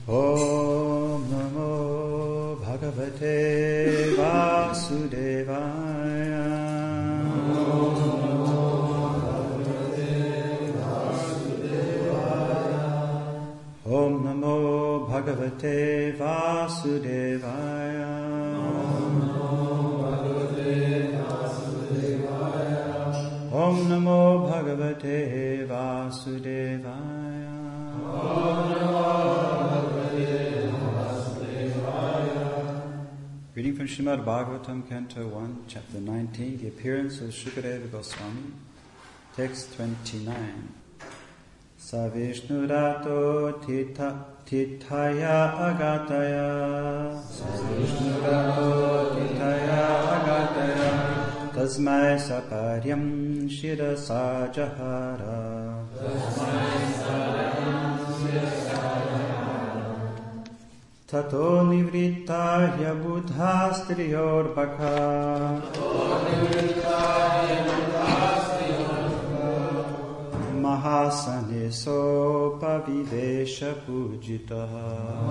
Om Namo Bhagavate Vasudevaya. Om Namo Bhagavate Vasudevaya. Om Namo Bhagavate Vasudevaya. Reading from Srimad Bhagavatam, Canto 1, Chapter 19, The Appearance of Shukadeva Goswami, Text 29. Sa Vishnurato Tithaya Agataya. Sa Vishnurato Tithaya Agataya. Tasmai Saparyam Shirasa Jahara. Tato Nivrittaya Buddha Striyorbhaka. Mahasane Sopa Vivesha Pujitaha.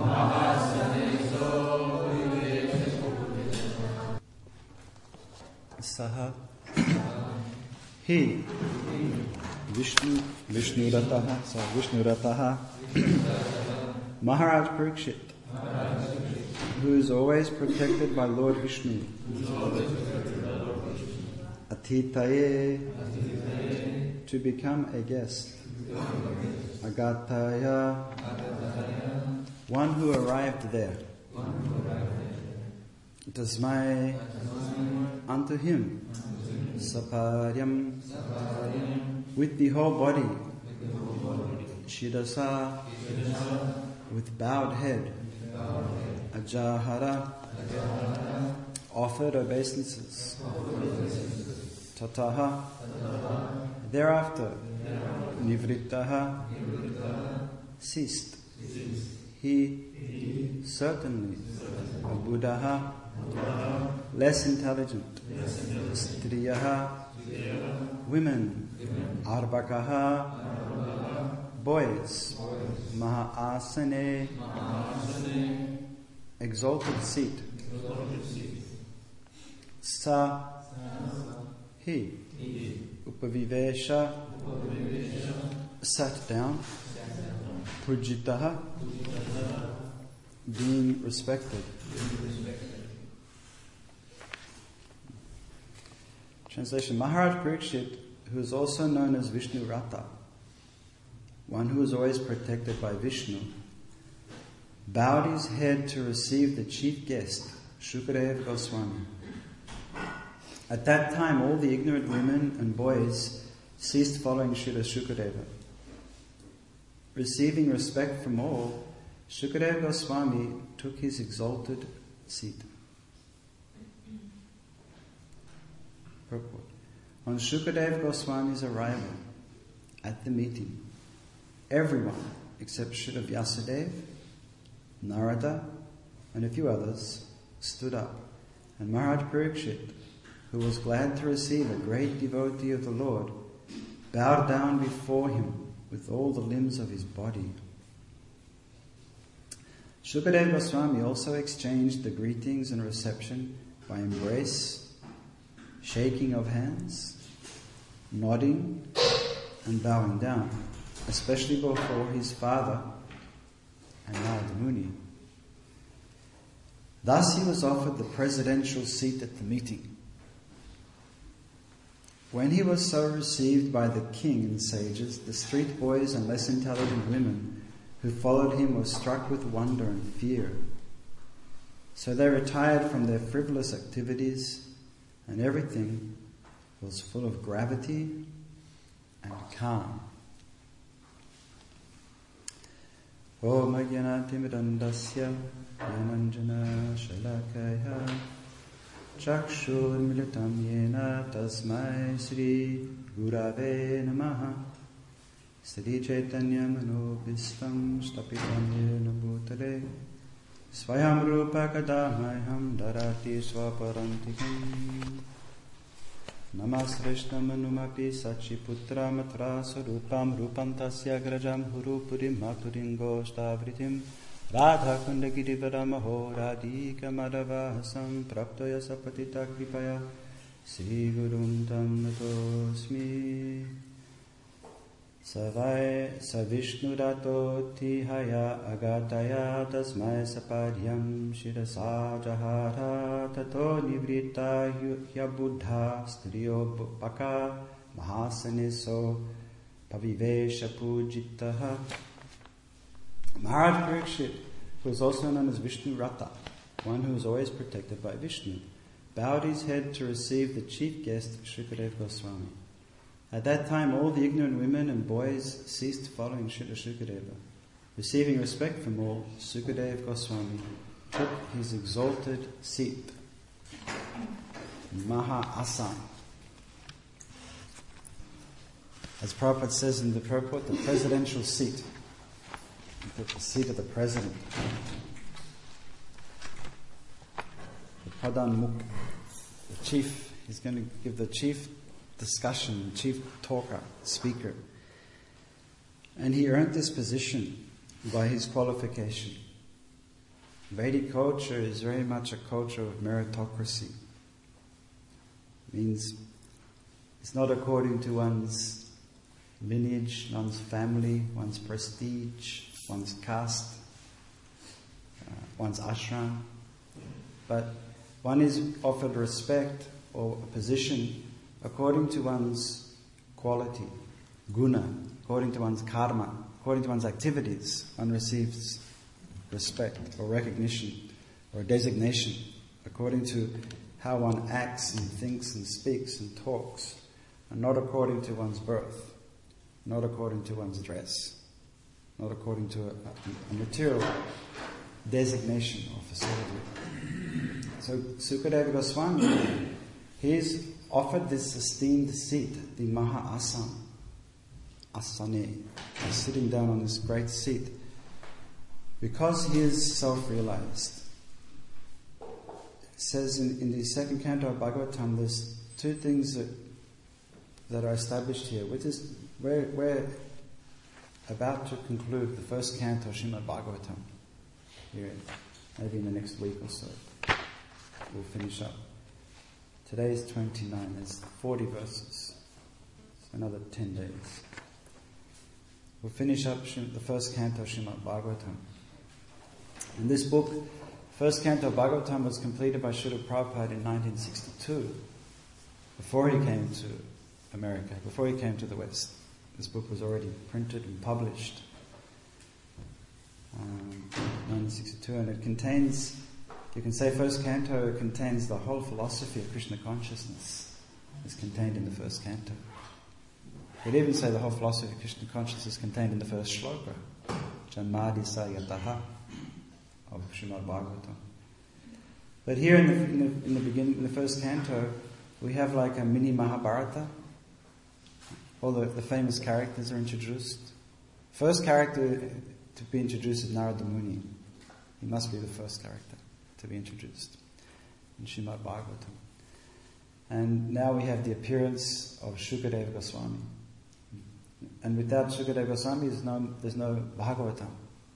Saha He Vishnurataha. So Vishnurataha Maharaj Parikshit, who is always protected by Lord Vishnu. Atitaye, to become a guest. Agataya, one who arrived there. Tasmai, unto him. Saparyam, with the whole body. Shirasa, with bowed head. Ajahara, offered obeisances. Tataha, thereafter. Nivrittaha, ceased. He, certainly. Buddhaha, less intelligent. Striyaha, women. Arbakaha, boys. Mahaasane, exalted seat. Sa, he. Upavivesha, sat down. Pujitaha, being respected. Translation: Maharaj Parikshit, who is also known as Vishnu Rata, one who is always protected by Vishnu, bowed his head to receive the chief guest, Shukadeva Goswami. At that time, all the ignorant women and boys ceased following Srila Shukadeva. Receiving respect from all, Shukadeva Goswami took his exalted seat. Purport. On Shukadeva Goswami's arrival at the meeting, everyone except Srila Vyasadeva, Narada, and a few others stood up, and Maharaj Parikshit, who was glad to receive a great devotee of the Lord, bowed down before him with all the limbs of his body. Shukadeva Goswami also exchanged the greetings and reception by embrace, shaking of hands, nodding, and bowing down, especially before his father and Narada Muni. Thus he was offered the presidential seat at the meeting. When he was so received by the king and sages, the street boys and less intelligent women who followed him were struck with wonder and fear. So they retired from their frivolous activities, and everything was full of gravity and calm. Om Ajnanatimidandasya Yananjana Shalakaya Chakshur Militam Yena Tasmai Sri Gurave Namaha Sri Chaitanya Manobhistam Stapitam Yena Bhutale Swayam Rupa Kadamaham Darati Swaparantikam Namasrishna Manumapi Sachiputra Matra Sarupam Rupantasya Grajam Hurupurim Maturingo Stavritim Radha Kunda Girivara Mahoradika Madhavahasam Praptoya Sapatita Kripaya Sri Gurum Tam Natosmi Savai Savishnudato Tihaya Agataya Tasmai Sapadhyam Shirasa Jahara Tato Nivrita Hyabuddha Striyo Paka Mahasaniso Pavivesha Pujitaha. Maharaj Parikshit, who is also known as Vishnu Rata, one who is always protected by Vishnu, bowed his head to receive the chief guest, Shukadeva Goswami. At that time, all the ignorant women and boys ceased following Srila Shukadeva. Receiving respect from all, Shukadeva Goswami took his exalted seat, Maha Asam. As Prabhupada says in the purport, the presidential seat. The seat of the president. The Pradhan Mukh, the chief, he's going to give the chief discussion, chief talker, speaker. And he earned this position by his qualification. Vedic culture is very much a culture of meritocracy. It means it's not according to one's lineage, one's family, one's prestige, one's caste, one's ashram, but one is offered respect or a position according to one's quality, guna, according to one's karma, according to one's activities. One receives respect or recognition or designation according to how one acts and thinks and speaks and talks, and not according to one's birth, not according to one's dress, not according to a material designation or facility. So Sukadeva Goswami, he's offered this esteemed seat, the Maha Asam, Asane, sitting down on this great seat, because he is self-realized. It says in the second canto of Bhagavatam, there's two things that are established here. With this, we're about to conclude the first canto of Srimad Bhagavatam here, maybe in the next week or so. We'll finish up. Today is 29, there's 40 verses. So another 10 days. We'll finish up the first canto of Srimad Bhagavatam. And this book, first canto of Bhagavatam, was completed by Srila Prabhupada in 1962, before he came to America, before he came to the West. This book was already printed and published in 1962, and it contains, you can say first canto contains the whole philosophy of Krishna consciousness. It's contained in the first canto. You could even say the whole philosophy of Krishna consciousness is contained in the first shloka, Janmadi Sayataha of Srimad Bhagavatam. But here in the beginning, in the first canto, we have like a mini Mahabharata. All the famous characters are introduced. First character to be introduced is Narada Muni. He must be the first character to be introduced in Srimad Bhagavatam. And now we have the appearance of Shukadeva Goswami. And without Shukadeva Goswami, there's no Bhagavatam.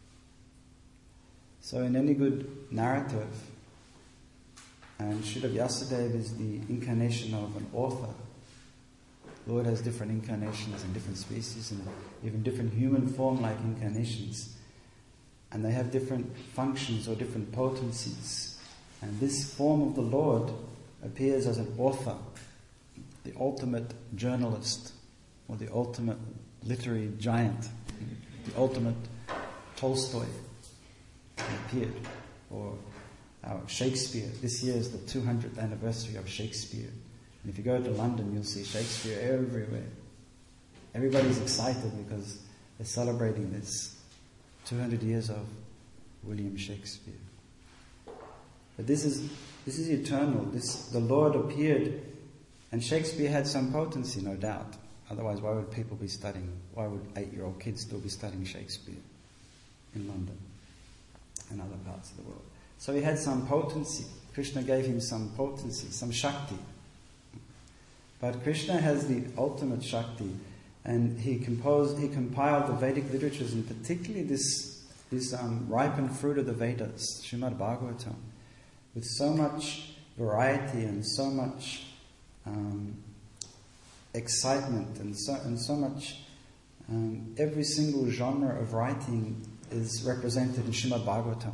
So in any good narrative, and Srila Vyasadeva is the incarnation of an author. The Lord has different incarnations in different species and even different human form-like incarnations. And they have different functions or different potencies. And this form of the Lord appears as an author, the ultimate journalist, or the ultimate literary giant, the ultimate Tolstoy appeared, or Shakespeare. This year is the 200th anniversary of Shakespeare. And if you go to London, you'll see Shakespeare everywhere. Everybody's excited because they're celebrating this 200 years of William Shakespeare. But this is eternal. The Lord appeared, and Shakespeare had some potency, no doubt. Otherwise, why would people be studying? Why would 8-year-old kids still be studying Shakespeare in London and other parts of the world? So he had some potency. Krishna gave him some potency, some Shakti. But Krishna has the ultimate Shakti, and he compiled the Vedic literatures, and particularly this this ripened fruit of the Vedas, Srimad Bhagavatam, with so much variety and so much excitement and so much. Every single genre of writing is represented in Srimad Bhagavatam.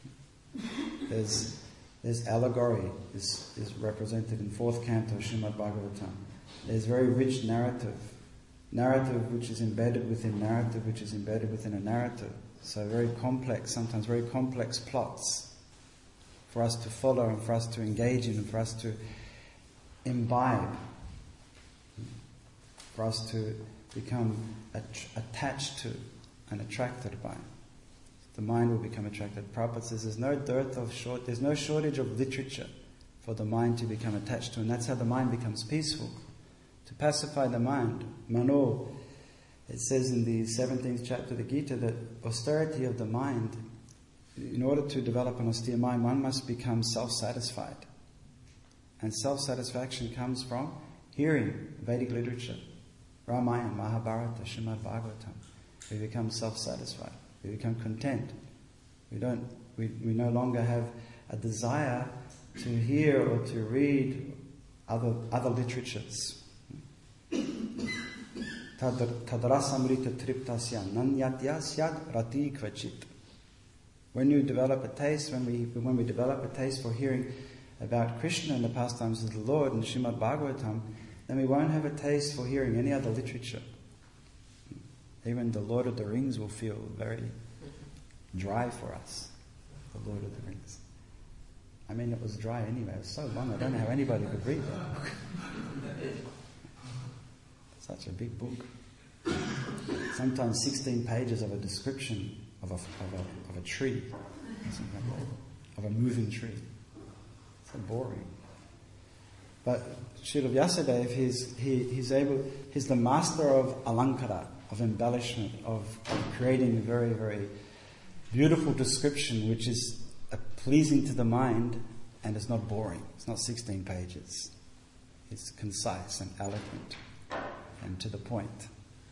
There's allegory is represented in 4th canto Srimad Bhagavatam. There's very rich narrative which is embedded within narrative, which is embedded within a narrative. So very complex, sometimes very complex plots for us to follow and for us to engage in and for us to imbibe, for us to become attached to and attracted by. The mind will become attracted. Prabhupada says there's no shortage of literature for the mind to become attached to, and that's how the mind becomes peaceful. To pacify the mind, Mano, it says in the 17th chapter of the Gita that austerity of the mind, in order to develop an austere mind, one must become self-satisfied. And self-satisfaction comes from hearing Vedic literature, Ramayana, Mahabharata, Srimad Bhagavatam. We become self-satisfied. We become content. We no longer have a desire to hear or to read other literatures. Tadrasamrita triptasya nanyatya syad rati kvachit. When you develop a taste, when we develop a taste for hearing about Krishna and the pastimes of the Lord in Srimad Bhagavatam, then we won't have a taste for hearing any other literature. Even the Lord of the Rings will feel very dry for us. The Lord of the Rings. I mean, it was dry anyway. It was so long. I don't know how anybody could read that book. Such a big book. Sometimes 16 pages of a description of a tree, something like that, of a moving tree. So boring. But Srila Vyasadeva, he's the master of alankara, of embellishment, of creating a very, very beautiful description which is pleasing to the mind and it's not boring. It's not 16 pages. It's concise and eloquent and to the point.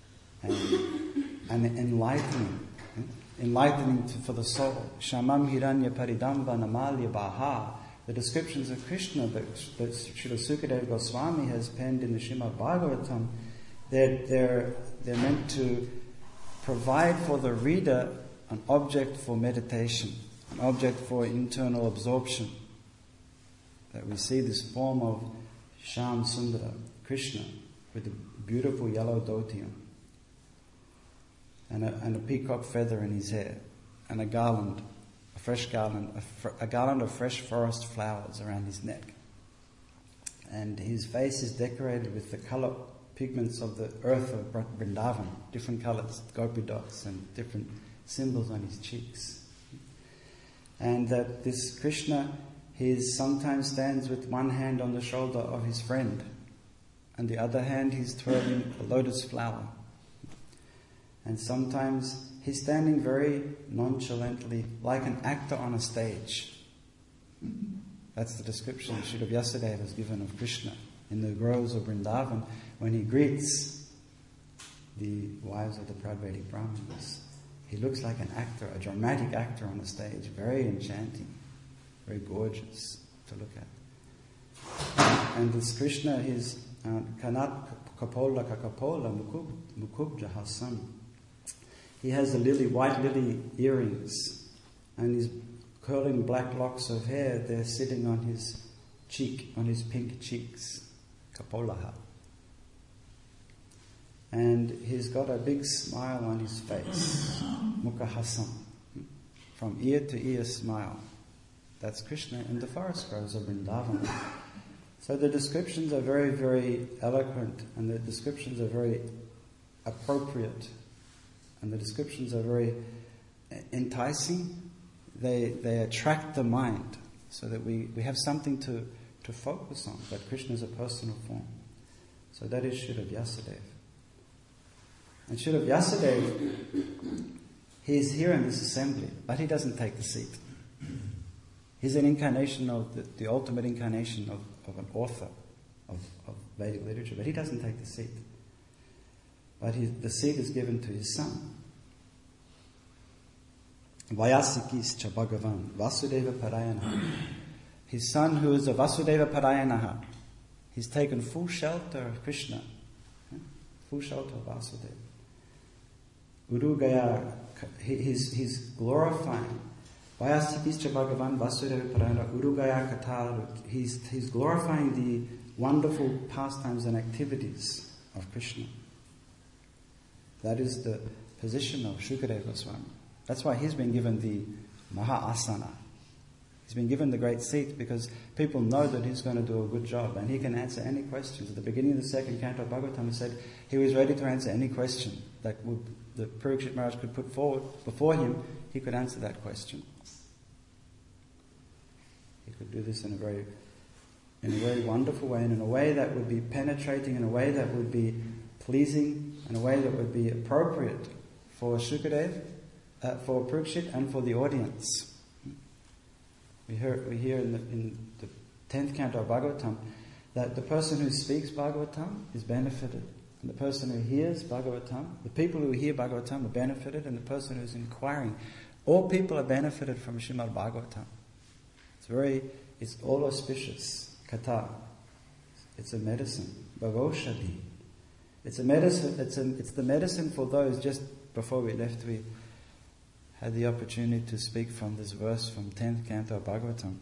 And enlightening for the soul. Shamam hiranya paridamba namalya baha. The descriptions of Krishna that Srila Sukadeva Goswami has penned in the Srimad Bhagavatam, they're meant to provide for the reader an object for meditation, an object for internal absorption. That we see this form of Shyam Sundara, Krishna, with a beautiful yellow dhoti and a peacock feather in his hair, and a garland of fresh forest flowers around his neck. And his face is decorated with the colour pigments of the earth of Vrindavan, different colours, gopi dots and different symbols on his cheeks. And that this Krishna, he sometimes stands with one hand on the shoulder of his friend, and the other hand he's twirling a lotus flower. And sometimes he's standing very nonchalantly, like an actor on a stage. That's the description Srila Vyasadeva has given of Krishna in the groves of Vrindavan when he greets the wives of the Pradvaidik Brahmanas. He looks like an actor, a dramatic actor on a stage, very enchanting, very gorgeous to look at. And this Krishna is Kanat Kapola Kakapola Mukubja Hasam. He has the white lily earrings, and his curling black locks of hair, they're sitting on his cheek, on his pink cheeks. Kapolaha. And he's got a big smile on his face. Mukhahasam. From ear to ear smile. That's Krishna in the forest groves of Vrindavan. So the descriptions are very, very eloquent, and the descriptions are very appropriate, and the descriptions are very enticing. They attract the mind so that we have something to focus on, that Krishna is a personal form. So that is Srila Vyasadeva. And Srila Vyasadeva, he is here in this assembly, but he doesn't take the seat. He's an incarnation of the ultimate incarnation of an author of Vedic literature, but he doesn't take the seat. But the seat is given to his son. Vayasikischa Bhagavan, Vasudeva Parayanaha. His son, who is a Vasudeva Parayanaha, he's taken full shelter of Krishna, full shelter of Vasudeva. Urugaya, he's glorifying. Vayasikischa Bhagavan, Vasudeva Parayanaha, Urugaya Katarut. He's glorifying the wonderful pastimes and activities of Krishna. That is the position of Shukadeva Goswami. That's why he's been given the Maha-asana. He's been given the great seat because people know that he's going to do a good job and he can answer any questions. At the beginning of the second canto of Bhagavatam, he said he was ready to answer any question that the Parikshit Maharaj could put forward before him. He could answer that question. He could do this in a very wonderful way, and in a way that would be penetrating, in a way that would be pleasing, in a way that would be appropriate for Shukadev, for Parikshit, and for the audience. We hear in the 10th canto of Bhagavatam that the person who speaks Bhagavatam is benefited, and the person who hears Bhagavatam, the people who hear Bhagavatam are benefited, and the person who's inquiring, all people are benefited from Srimad Bhagavatam. It's all auspicious. Kata. It's a medicine. Bhavoshadhi. It's a medicine. It's the medicine for those. Just before we left, we had the opportunity to speak from this verse from 10th canto of Bhagavatam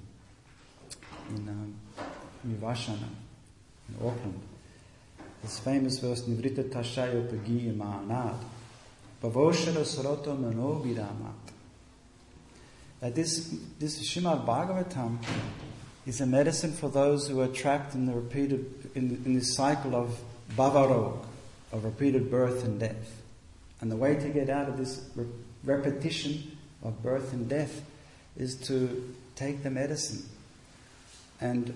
in Nivashana in Auckland. This famous verse, Nivrita Tashayo Pagiya Ma'anad Bhavoshada Saroto Mano Vidamat. That this Srimad Bhagavatam is a medicine for those who are trapped in the in this cycle of bhavarog, of repeated birth and death. And the way to get out of this repetition of birth and death is to take the medicine. And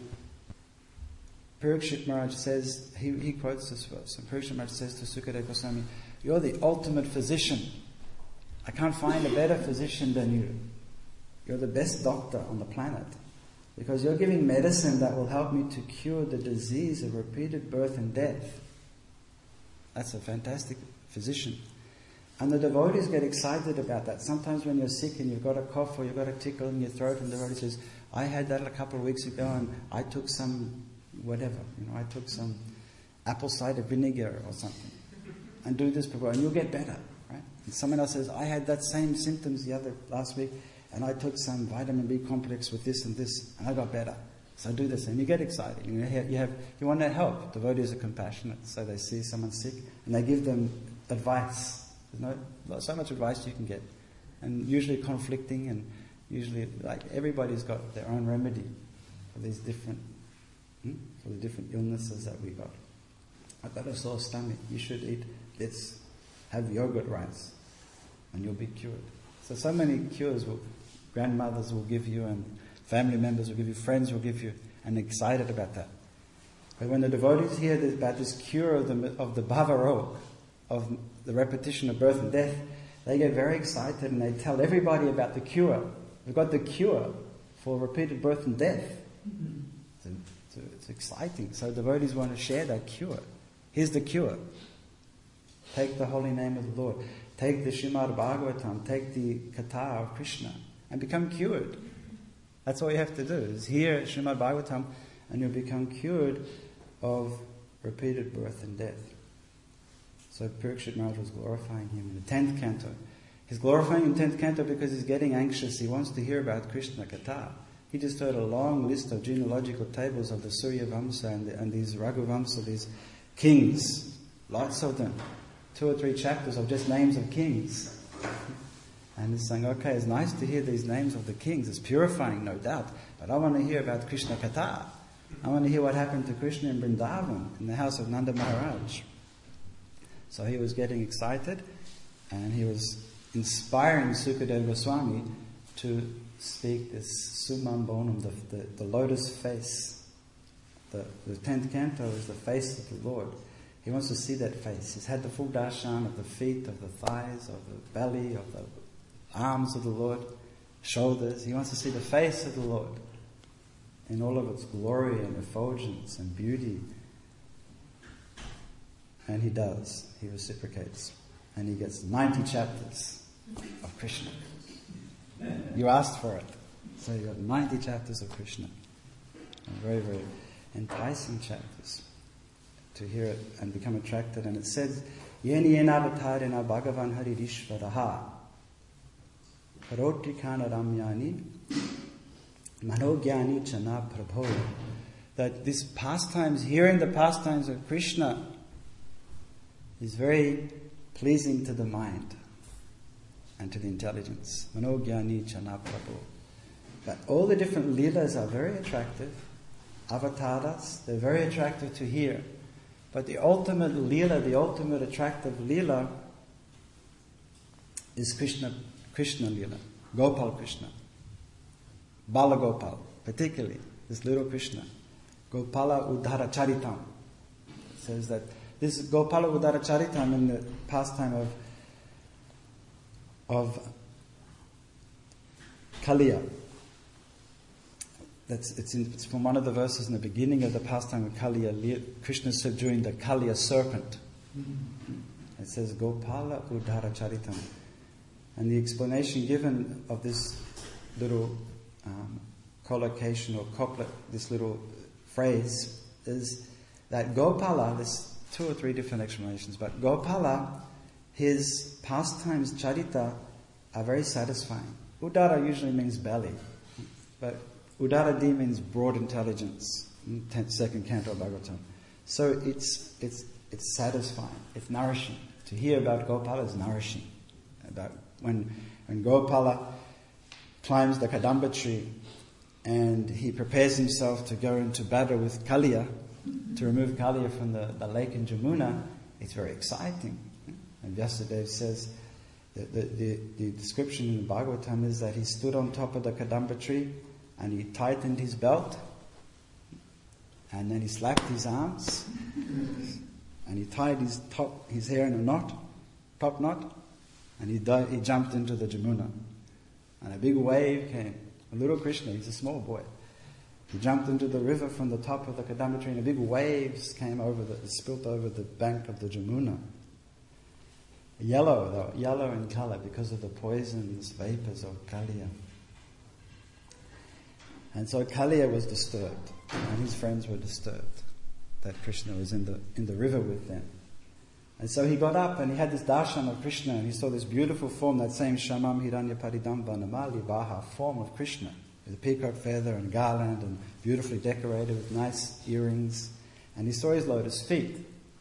Parikshit Maharaj says, he quotes this verse, and Parikshit Maharaj says to Sukadeva Goswami, "You're the ultimate physician. I can't find a better physician than you. You're the best doctor on the planet. Because you're giving medicine that will help me to cure the disease of repeated birth and death." That's a fantastic physician. And the devotees get excited about that. Sometimes when you're sick and you've got a cough or you've got a tickle in your throat, and the devotee says, "I had that a couple of weeks ago and I took some whatever, I took some apple cider vinegar or something. And do this before, and you'll get better." Right? And someone else says, "I had that same symptoms last week, and I took some vitamin B complex with this and this, and I got better. So I do this," and you get excited. You want to help. Devotees are compassionate, so they see someone sick and they give them advice. There's not so much advice you can get, and usually conflicting, and usually everybody's got their own remedy for these different illnesses that we got. I've got a sore stomach. You should eat this. Have yogurt rice, and you'll be cured. So many cures grandmothers will give you, and family members will give you, friends will give you, and excited about that. But when the devotees hear about this cure of the bhavarog, of the repetition of birth and death, they get very excited and they tell everybody about the cure. We've got the cure for repeated birth and death. So it's exciting. So devotees want to share that cure. Here's the cure. Take the holy name of the Lord. Take the Srimad Bhagavatam. Take the Katha of Krishna. And become cured. That's all you have to do, is hear Srimad Bhagavatam and you'll become cured of repeated birth and death. So Parikshit Maharaj was glorifying him in the 10th canto. He's glorifying in 10th canto because he's getting anxious. He wants to hear about Krishna Katha. He just heard a long list of genealogical tables of the Surya Vamsa and these Raghuvamsa, these kings. Lots of them. 2 or 3 chapters of just names of kings. And he's saying, okay, it's nice to hear these names of the kings. It's purifying, no doubt. But I want to hear about Krishna Katha. I want to hear what happened to Krishna in Vrindavan, in the house of Nanda Maharaj. So he was getting excited, and he was inspiring Sukadeva Goswami to speak this Sumam Bonam, the lotus face. The 10th canto is the face of the Lord. He wants to see that face. He's had the full darshan of the feet, of the thighs, of the belly, of the arms of the Lord, shoulders. He wants to see the face of the Lord in all of its glory and effulgence and beauty. And he does. He reciprocates. And he gets 90 chapters of Krishna. You asked for it. So you got 90 chapters of Krishna. And very, very enticing chapters to hear it and become attracted. And it says, Yeni yenavatārena bhagavan haririshvaraha karoti kana ramyani manogyani chana prabho. That this pastimes, hearing the pastimes of Krishna is very pleasing to the mind and to the intelligence. Manogyani chana prabho. But all the different leelas are very attractive. Avataras, they're very attractive to hear. But the ultimate leela, the ultimate attractive leela is Krishna leela, Gopal Krishna, Bala Gopal, particularly this little Krishna. Gopala Uddhara Charitam. It says that this Gopala Uddhara Charitam in the pastime of Kaliya. It's from one of the verses in the beginning of the pastime of Kaliya. Krishna subduing the Kaliya serpent. It says Gopala Uddhara Charitam. And the explanation given of this little collocation or couplet, this little phrase, is that Gopala, there's 2 or 3 different explanations, but Gopala, his pastimes, charita, are very satisfying. Uddara usually means belly, but Udaradi means broad intelligence, in 2nd canto of Bhagavatam. So it's satisfying, it's nourishing. To hear about Gopala is nourishing. About when Gopala climbs the Kadamba tree and he prepares himself to go into battle with Kaliya, to remove Kaliya from the lake in Jamuna, it's very exciting. And Vyasadeva says, the description in the Bhagavatam is that he stood on top of the Kadamba tree and he tightened his belt, and then he slapped his arms, and he tied his hair in a top knot, and he jumped into the Jamuna. And a big wave came. A little Krishna, he's a small boy. He jumped into the river from the top of the Kadamba tree, and a big waves came spilt over the bank of the Jamuna. Yellow in colour because of the poisonous vapours of Kaliya. And so Kaliya was disturbed, and his friends were disturbed that Krishna was in the river with them. And so he got up and he had this darshan of Krishna, and he saw this beautiful form, that same Shamam Hiranya Paridamba Namali Baha form of Krishna, with a peacock feather and garland and beautifully decorated with nice earrings. And he saw his lotus feet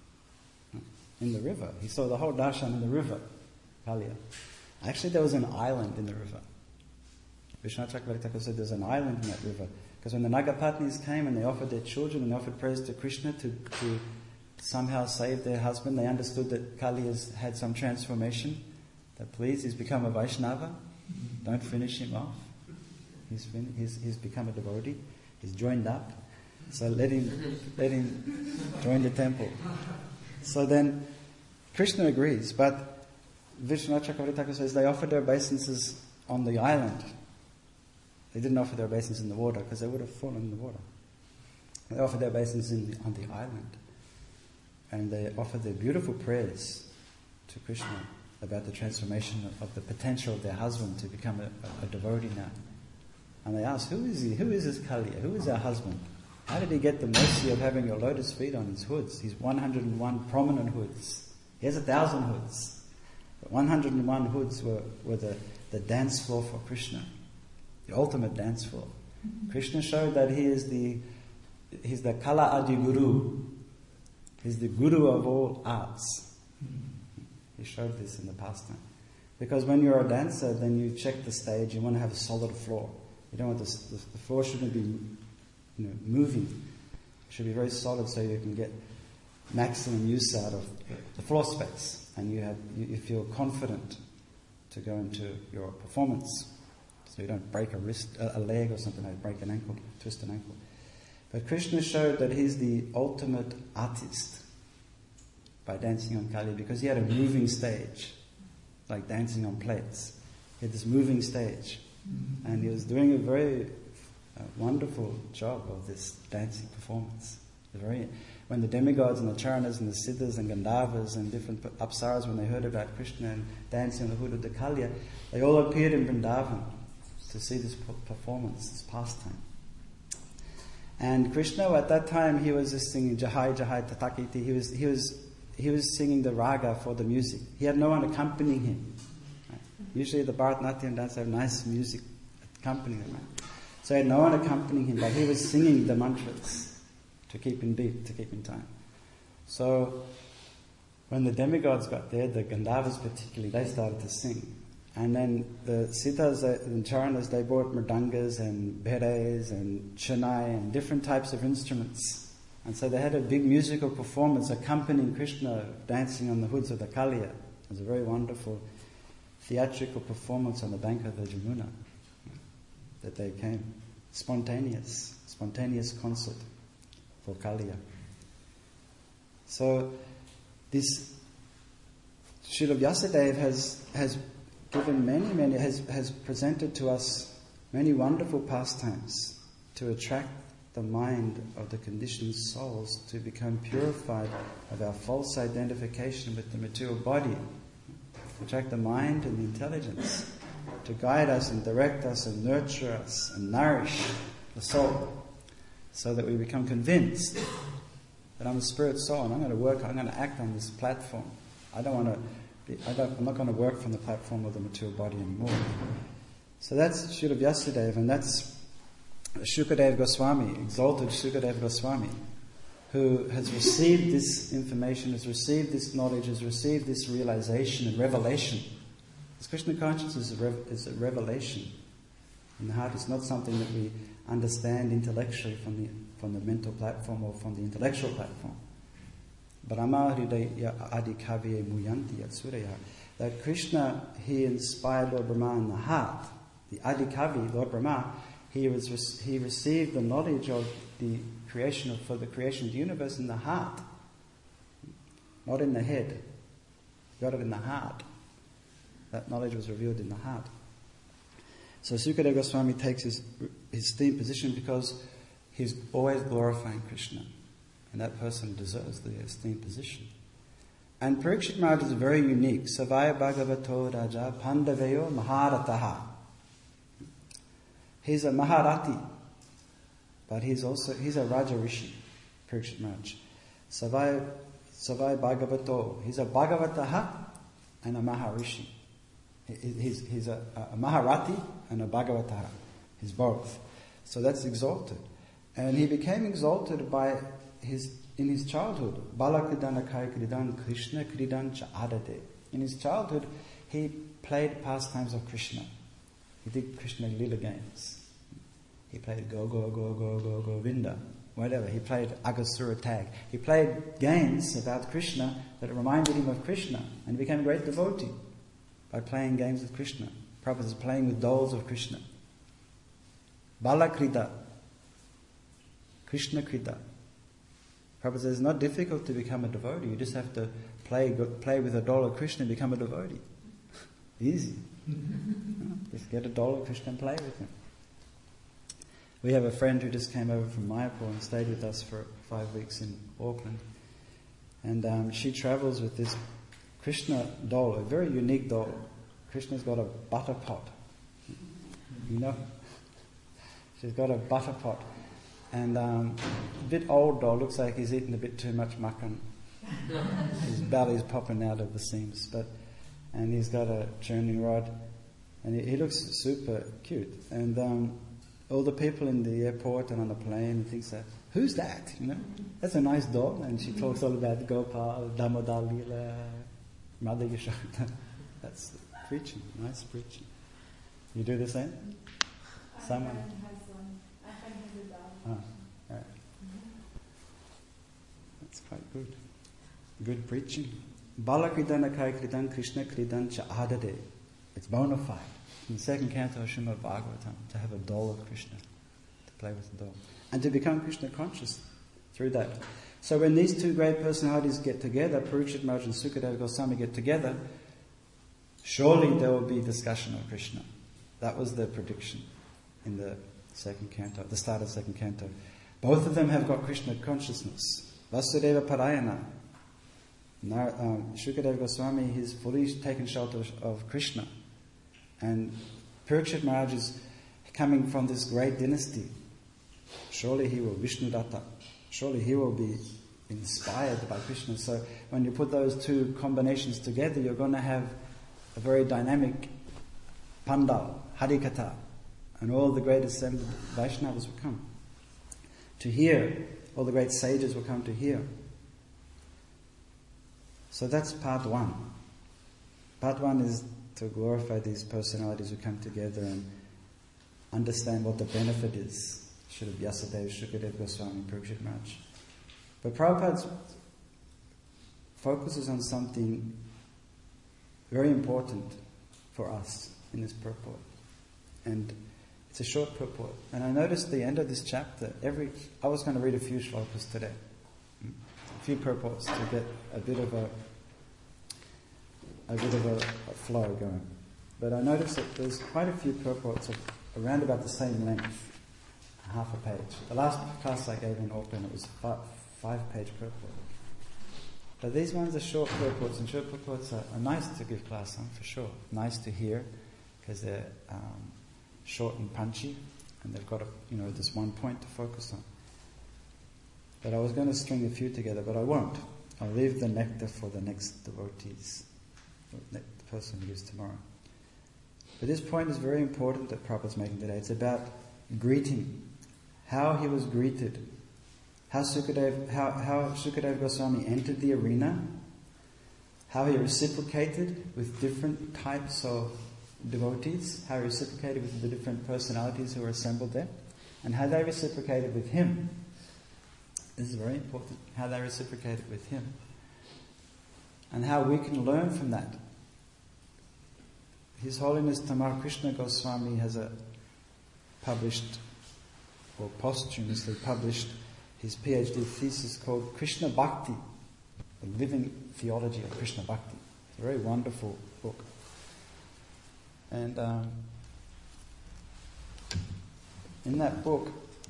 in the river. He saw the whole darshan in the river, Kaliya. Actually, there was an island in the river. Vishwanath Chakravarti Thakur said there's an island in that river. Because when the Nagapatnis came and they offered their children and they offered prayers to Krishna to somehow save their husband, they understood that Kali has had some transformation. That please, he's become a Vaishnava. Don't finish him off. He's become a devotee. He's joined up. So let him join the temple. So then Krishna agrees, but Vishwanath Chakravarti Thakur says they offered their obeisances on the island. They didn't offer their obeisances in the water because they would have fallen in the water. They offered their obeisances on the island. And they offered their beautiful prayers to Krishna about the transformation of the potential of their husband to become a devotee now. And they asked, who is he? Who is this Kaliya? Who is our husband? How did he get the mercy of having your lotus feet on his hoods? His 101 prominent hoods. He has 1,000 hoods. But 101 hoods were the dance floor for Krishna. The ultimate dance floor. Krishna showed that he's the Kala Adi Guru. He's the Guru of all arts. He showed this in the pastime. Because when you're a dancer, then you check the stage, you want to have a solid floor. You don't want the floor shouldn't be moving. It should be very solid so you can get maximum use out of the floor space. And you feel confident to go into your performance. So you don't break a leg or something, like break an ankle, twist an ankle. But Krishna showed that he's the ultimate artist by dancing on Kali, because he had a moving stage, like dancing on plates. He had this moving stage. And he was doing a very wonderful job of this dancing performance. When the demigods and the Charanas and the Siddhas and Gandharvas and different Apsaras, when they heard about Krishna and dancing on the hood of the Kaliya, they all appeared in Vrindavan. to see this performance, this pastime. And Krishna, at that time, he was just singing Jahai Jahai Tatakiti. He was singing the raga for the music. He had no one accompanying him. Right? Usually the Bharatanatyam dances have nice music accompanying them. Right? So he had no one accompanying him, but he was singing the mantras to keep in beat, to keep in time. So when the demigods got there, the Gandharvas particularly, they started to sing. And then the Siddhas and Charanas, they brought mridangas and beres and chennai and different types of instruments. And so they had a big musical performance accompanying Krishna dancing on the hoods of the Kaliya. It was a very wonderful theatrical performance on the bank of the Jamuna that they came. Spontaneous concert for Kaliya. So this Srila Vyasadeva has given has presented to us many wonderful pastimes to attract the mind of the conditioned souls to become purified of our false identification with the material body, to attract the mind and the intelligence, to guide us and direct us and nurture us and nourish the soul, so that we become convinced that I'm a spirit soul and I'm going to act on this platform. I'm not going to work from the platform of the material body anymore. So that's Srila Vyasadeva, and that's Shukadeva Goswami, exalted Shukadeva Goswami, who has received this information, has received this knowledge, has received this realization and revelation. This Krishna consciousness is a revelation in the heart. It's not something that we understand intellectually from the mental platform or from the intellectual platform. Brahma Hridaya Adi Kavye Muyanti Atsuraya. That Krishna, he inspired Lord Brahma in the heart. The Adi Kavi, Lord Brahma, he received the knowledge of the creation for the creation of the universe in the heart, not in the head. He got it in the heart. That knowledge was revealed in the heart. So Sukadeva Goswami takes his esteemed position because he's always glorifying Krishna. And that person deserves the esteemed position. And Parikshit Maharaj is very unique. Savaya Bhagavato Raja Pandaveyo Maharataha. He's a Maharati, but he's a Raja Rishi, Parikshit Maharaj. Savaya Bhagavato. He's a Bhagavataha and a Maharishi. He's a Maharati and a Bhagavataha. He's both. So that's exalted. And he became exalted in his childhood. Balakridana Kai Kridan Krishna Kridan Cha Adade. In his childhood, he played pastimes of Krishna. He did Krishna Lila games. He played Go Govinda, whatever. He played Agasura Tag. He played games about Krishna that reminded him of Krishna, and he became a great devotee by playing games with Krishna. Prabhupada is playing with dolls of Krishna. Balakrida, Krishna Krida. Prabhupada says it's not difficult to become a devotee. You just have to play with a doll of Krishna and become a devotee. Easy. Just get a doll of Krishna and play with him. We have a friend who just came over from Mayapur and stayed with us for 5 weeks in Auckland. And she travels with this Krishna doll, a very unique doll. Krishna's got a butter pot. You know? She's got a butter pot. And a bit old doll, looks like he's eaten a bit too much makhan. His belly's popping out of the seams. And he's got a churning rod. And he looks super cute. And all the people in the airport and on the plane thinks that, who's that? You know, that's a nice doll. And she talks all about Gopal, Damodar Leela, Mother Yashoda. That's preaching, nice preaching. You do the same? Someone? Ah, right. That's quite good. Good preaching. Balakridana Kai Kridan Krishna Kridan Cha Adade. It's bona fide. In the second canto of Srimad Bhagavatam, to have a doll of Krishna, to play with the doll, and to become Krishna conscious through that. So when these two great personalities get together, Parikshit Maharaj and Sukadeva Goswami get together, surely there will be discussion of Krishna. That was the prediction in the second canto, at the start of the second canto. Both of them have got Krishna consciousness. Vasudeva Parayana. Sukadeva Goswami, he's fully taken shelter of Krishna. And Parikshit Maharaj coming from this great dynasty. Surely he will Vishnudatta. Surely he will be inspired by Krishna. So when you put those two combinations together, you're going to have a very dynamic Pandal, Harikatha, and all the great assembled Vaishnavas will come to hear. All the great sages will come to hear. So that's part one. Part one is to glorify these personalities who come together and understand what the benefit is. Srila Vyasadeva, Shukadeva Goswami, Parikshit Maharaj. But Prabhupada focuses on something very important for us in this purport. And it's a short purport. And I noticed the end of this chapter, I was going to read a few shlokas today. A few purports to get a bit of a flow going. But I noticed that there's quite a few purports of around about the same length, half a page. The last class I gave in Auckland, it was a 5-page purport. But these ones are short purports, and short purports are nice to give class on, for sure. Nice to hear, because they're short and punchy, and they've got this one point to focus on. But I was going to string a few together, but I won't. I'll leave the nectar for the next devotees, the person who gives tomorrow. But this point is very important that Prabhupada's making today. It's about greeting, how he was greeted, how Shukadeva Goswami entered the arena, how he reciprocated with different types of devotees, how he reciprocated with the different personalities who were assembled there, and how they reciprocated with him. This is very important, how they reciprocated with him. And how we can learn from that. His Holiness Tamar Krishna Goswami has published, or posthumously published, his PhD thesis called Krishna Bhakti, the living theology of Krishna Bhakti. It's a very wonderful book. And in that book,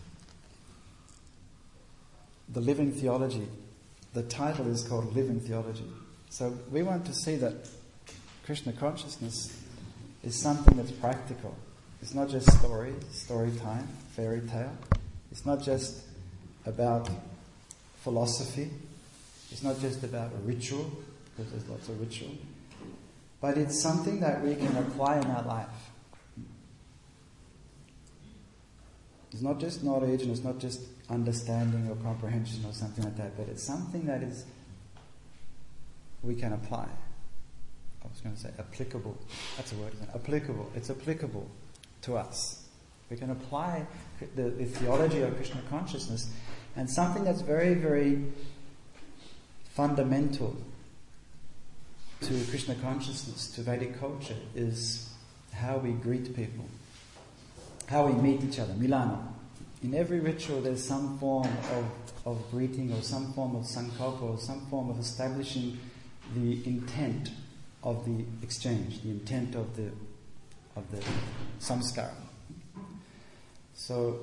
The Living Theology, the title is called Living Theology. So we want to see that Krishna consciousness is something that's practical. It's not just story time, fairy tale. It's not just about philosophy. It's not just about a ritual, because there's lots of ritual. But it's something that we can apply in our life. It's not just knowledge, and it's not just understanding or comprehension or something like that, but it's something that is we can apply. I was going to say applicable. That's a word, isn't it? Applicable. It's applicable to us. We can apply the theology of Krishna consciousness, and something that's very, very fundamental to Krishna consciousness, to Vedic culture, is how we greet people, how we meet each other, milana. In every ritual there's some form of greeting, or some form of sankalpa, or some form of establishing the intent of the exchange, the intent of the samskara. So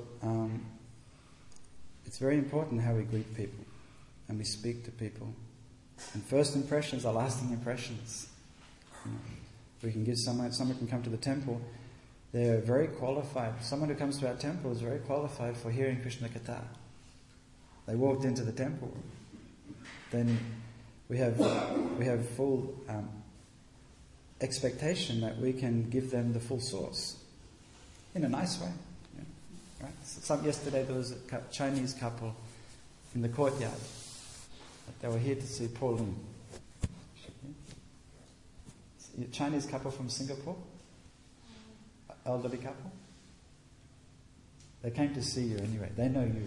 it's very important how we greet people and we speak to people. And first impressions are lasting impressions. We can give someone can come to the temple, they're very qualified. Someone who comes to our temple is very qualified for hearing Krishna Katha. They walked into the temple. Then we have full expectation that we can give them the full source in a nice way. Yeah, right? Yesterday there was a Chinese couple in the courtyard. They were here to see Paul Lim. Yeah. Chinese couple from Singapore, elderly couple. They came to see you anyway. They know you.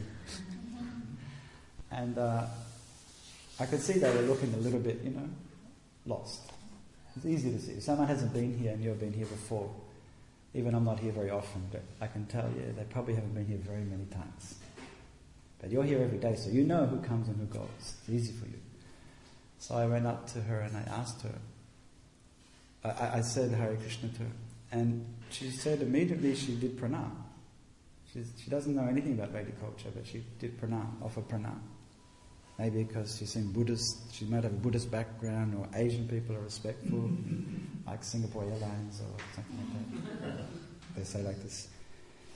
And I could see they were looking a little bit, lost. It's easy to see. If someone hasn't been here and you've been here before, even I'm not here very often, but I can tell you they probably haven't been here very many times. But you're here every day, so you know who comes and who goes. It's easy for you. So I went up to her and I asked her. I said Hare Krishna to her. And she said immediately she did pranam. She doesn't know anything about Vedic culture, but she did pranam, offer pranam. Maybe because she's in Buddhist, she might have a Buddhist background, or Asian people are respectful, like Singapore Airlines or something like that. They say like this.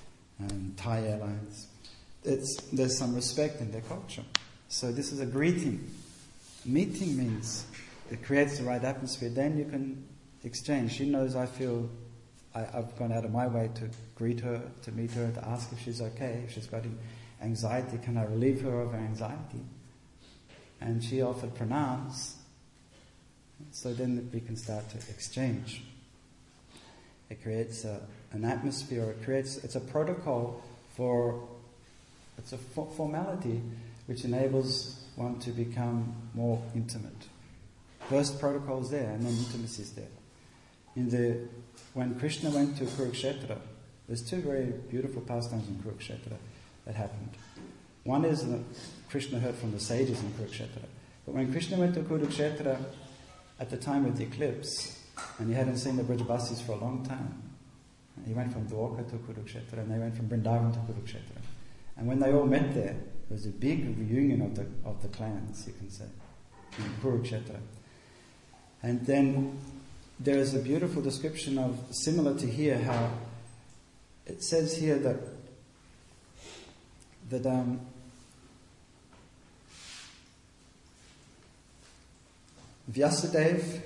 Thai Airlines. There's some respect in their culture. So this is a greeting. Meeting means it creates the right atmosphere. Then you can exchange. She knows I've gone out of my way to greet her, to meet her, to ask if she's okay. If she's got anxiety, can I relieve her of her anxiety? And she offered pranams. So then we can start to exchange. It creates an atmosphere. It's a protocol it's a formality which enables one to become more intimate. First protocol is there, and then intimacy is there. When Krishna went to Kurukshetra, there's two very beautiful pastimes in Kurukshetra that happened. One is that Krishna heard from the sages in Kurukshetra. But when Krishna went to Kurukshetra at the time of the eclipse, and he hadn't seen the Brajabasis for a long time, he went from Dwarka to Kurukshetra, and they went from Vrindavan to Kurukshetra. And when they all met there was a big reunion of the clans, you can say, in Kurukshetra. And then there is a beautiful description of, similar to here, how it says here that Vyasadeva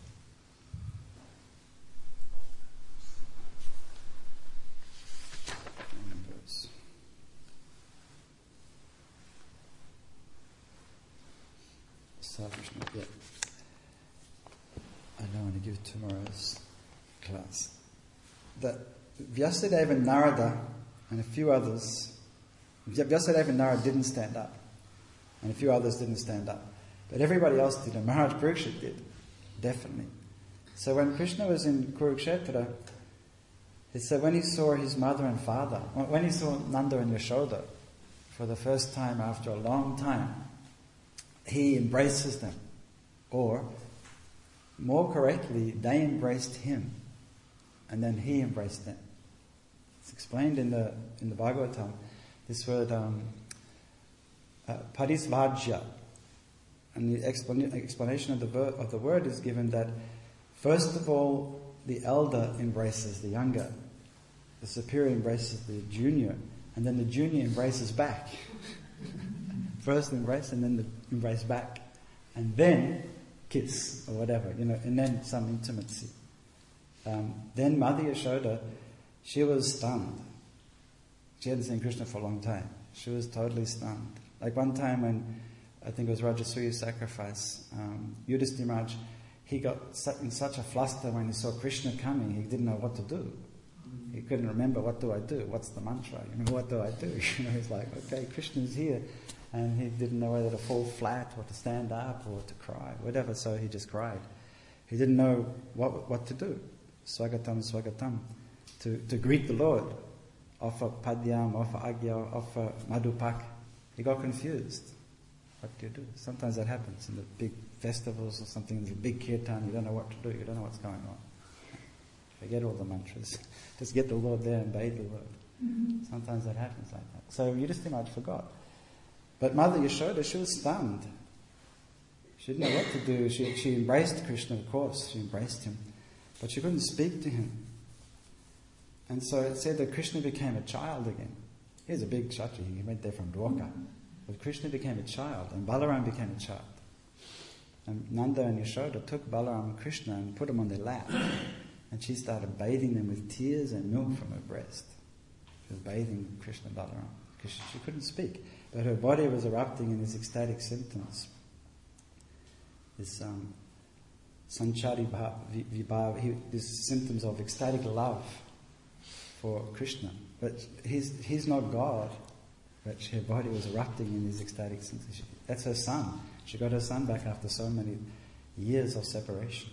I don't want to give tomorrow's class. That Vyasadeva and Narada and a few others, Vyasadeva and Narada didn't stand up, and a few others didn't stand up. But everybody else did, and Maharaj Parikshit did, definitely. So when Krishna was in Kurukshetra, he said when he saw his mother and father, when he saw Nanda and Yashoda for the first time after a long time, he embraces them. Or, more correctly, they embraced him, and then he embraced them. It's explained in the Bhagavatam, this word parisvajya. And the explanation of the word is given that, first of all, the elder embraces the younger, the superior embraces the junior, and then the junior embraces back. First embrace, and then the embrace back, and then kiss or whatever, and then some intimacy. Then Mother Yashoda, she was stunned. She hadn't seen Krishna for a long time. She was totally stunned. Like one time when, I think it was Rajasuya's sacrifice, Yudhisthira Maharaj, he got in such a fluster when he saw Krishna coming, he didn't know what to do. He couldn't remember, what do I do? What's the mantra? What do I do? He's like, okay, Krishna's here. And he didn't know whether to fall flat or to stand up or to cry, whatever, so he just cried. He didn't know what to do. Swagatam, swagatam. To greet the Lord. Offer padyam, offer agya, offer madhupak. He got confused. What do you do? Sometimes that happens in the big festivals or something, there's a big kirtan, you don't know what to do, you don't know what's going on. Forget all the mantras. Just get the Lord there and bathe the Lord. Mm-hmm. Sometimes that happens like that. So Yudhisthira Maharaj forgot. But Mother Yashoda, she was stunned. She didn't know what to do. She embraced Krishna, of course. She embraced him. But she couldn't speak to him. And so it said that Krishna became a child again. He was a big chachi. He went there from Dwarka. But Krishna became a child, and Balaram became a child. And Nanda and Yashoda took Balaram and Krishna and put them on their lap. And she started bathing them with tears and milk from her breast. She was bathing Krishna and Balaram because she couldn't speak. But her body was erupting in these ecstatic symptoms. This sanchari vibhav, these symptoms of ecstatic love for Krishna. But he's not God. But her body was erupting in these ecstatic symptoms. That's her son. She got her son back after so many years of separation.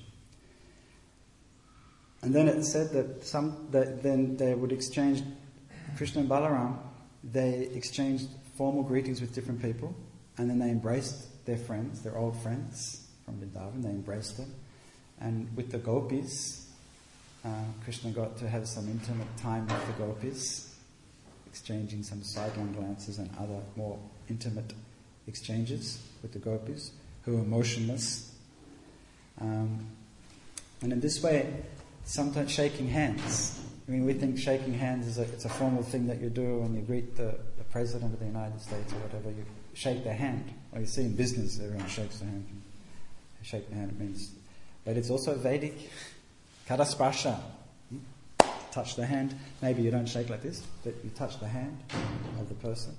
And then it said that then they would exchange, Krishna and Balaram, they exchanged formal greetings with different people, and then they embraced their friends, their old friends from Vrindavan, they embraced them. And with the gopis, Krishna got to have some intimate time with the gopis, exchanging some sidelong glances and other more intimate exchanges with the gopis, who were motionless. And in this way, sometimes shaking hands. I mean, we think shaking hands is it's a formal thing that you do when you greet the President of the United States or whatever. You shake their hand. Or you see in business, everyone shakes their hand. You shake the hand, it means... But it's also Vedic. Karaspasha. Touch the hand. Maybe you don't shake like this, but you touch the hand of the person.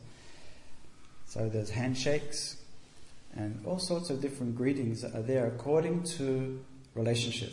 So there's handshakes and all sorts of different greetings that are there according to relationship.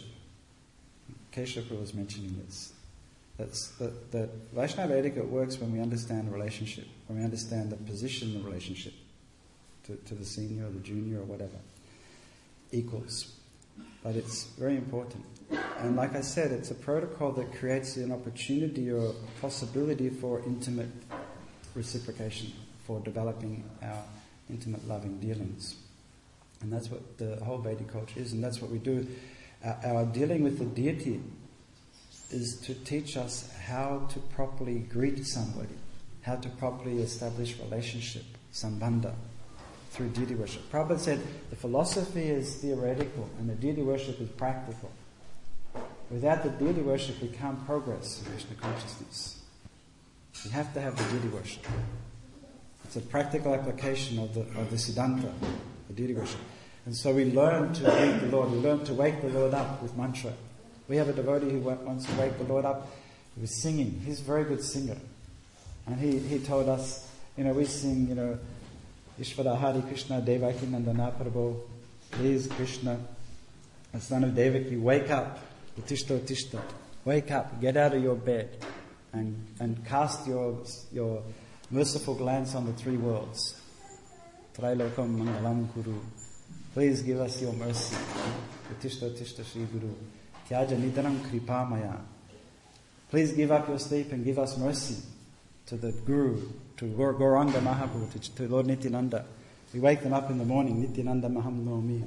Keshav was mentioning this. That's the Vaishnava etiquette works when we understand relationship, when we understand the position of relationship to the senior or the junior or whatever. Equals. But it's very important. And like I said, it's a protocol that creates an opportunity or a possibility for intimate reciprocation, for developing our intimate loving dealings. And that's what the whole Vedic culture is, and that's what we do. Our dealing with the deity is to teach us how to properly greet somebody, how to properly establish relationship, sambandha, through deity worship. Prabhupada said the philosophy is theoretical and the deity worship is practical. Without the deity worship, we can't progress in Krishna consciousness. We have to have the deity worship. It's a practical application of the Siddhanta, the deity worship. And so we learn to greet the Lord, we learn to wake the Lord up with mantra. We have a devotee who wants to wake the Lord up with singing. He's a very good singer. And he told us, we sing, Ishvara Hari Krishna Devaki Nandana Prabhu, please Krishna, the son of Devaki, wake up, Utishta Utishta, wake up, get out of your bed and cast your merciful glance on the three worlds. Trailokam Mangalam Guru, please give us your mercy. Utishta Utishta Shri Guru, Tyaja Nidaram Kripamaya, please give up your sleep and give us mercy to the Guru, to Gauranga Mahaprabhu, to Lord Nityananda. We wake them up in the morning, Nityananda Maham Nomi.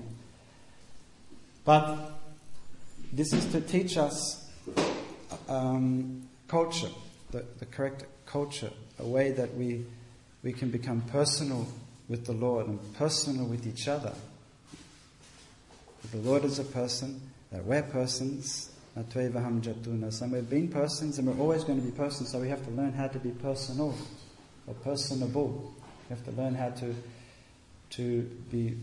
But this is to teach us culture, the correct culture, a way that we can become personal with the Lord and personal with each other. The Lord is a person, that we're persons, Natvevaham Jatuna. So we've been persons and we're always going to be persons, so we have to learn how to be personal or personable. We have to learn how to be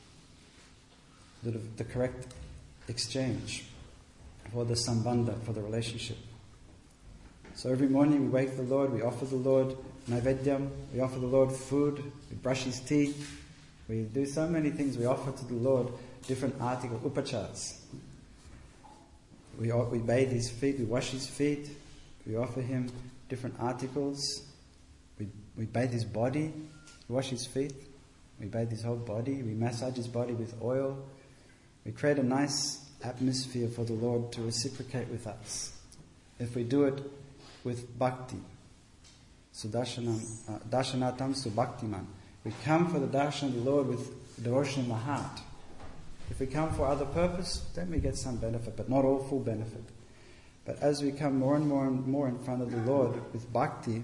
the correct exchange for the sambandha, for the relationship. So every morning we wake the Lord, we offer the Lord naivedyam, we offer the Lord food, we brush his teeth, we do so many things. We offer to the Lord different articles, upachars. We bathe his feet, we wash his feet, we offer him different articles, we bathe his body, we wash his feet, we bathe his whole body, we massage his body with oil, we create a nice atmosphere for the Lord to reciprocate with us. If we do it with bhakti, sudarshanam, darshanatam subhaktiman, we come for the darshan of the Lord with devotion in the heart. If we come for other purpose, then we get some benefit, but not all full benefit. But as we come more and more and more in front of the Lord with bhakti